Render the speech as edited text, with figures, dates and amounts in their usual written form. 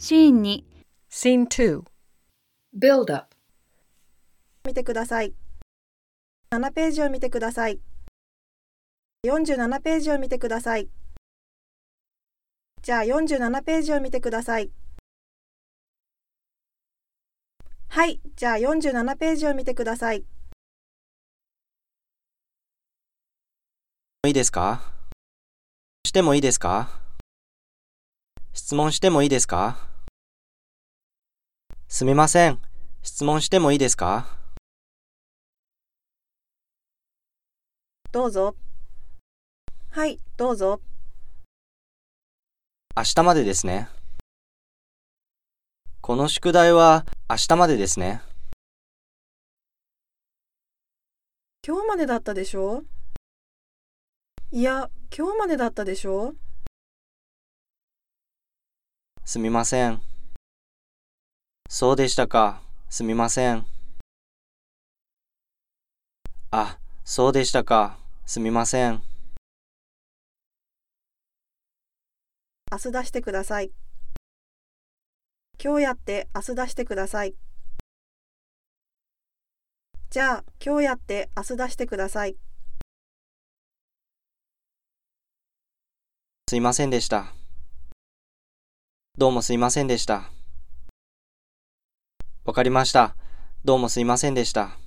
シーン2、 Scene 2. Build up. 見てください。7ページを見てください。47ページを見てください。じゃあ47ページを見てください。はい、じゃあ47ページを見てください。 いいですか？してもいいですか？質問してもいいですか？すみません。質問してもいいですか？ どうぞ。はい、どうぞ。 明日までですね。この宿題は明日までですね。 今日までだったでしょ？いや、今日までだったでしょ？ すみません。そうでしたか。すみません。あ、そうでしたか。すみません。 明日出してください。今日やって明日出してください。じゃあ、今日やって明日出してください。 すいませんでした。どうもすいませんでした。わかりました。どうもすいませんでした。